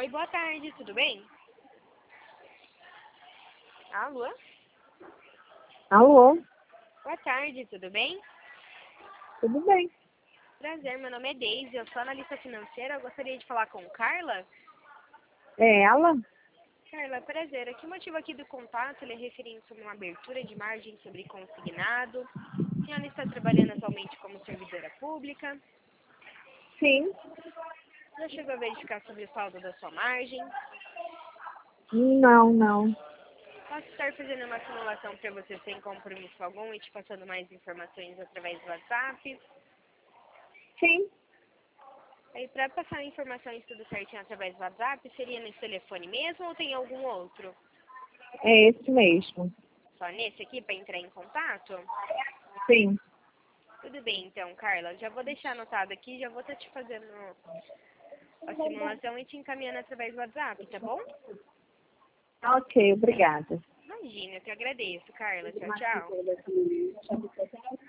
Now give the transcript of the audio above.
Oi, boa tarde, tudo bem? Alô? Alô, Boa tarde, tudo bem? tudo bem? Prazer, meu nome é Deise, eu sou analista financeira, eu gostaria de falar com Carla. É ela? Carla, prazer, aqui o motivo aqui do contato, ele é referente sobre uma abertura de margem sobre consignado. A senhora está trabalhando atualmente como servidora pública. Sim. Já chegou a verificar sobre o saldo da sua margem? Não. Posso estar fazendo uma simulação para você sem compromisso algum e te passando mais informações através do WhatsApp. Sim, Aí, para passar informações tudo certinho através do WhatsApp, seria nesse telefone mesmo ou tem algum outro? é esse mesmo. Só nesse aqui para entrar em contato? Sim. Tudo bem, então, Carla. Já vou deixar anotado aqui, já vou estar te fazendo a simulação e te encaminhando através do WhatsApp, tá bom? Ok, obrigada. Imagina, eu te agradeço, Carla. Tchau, tchau.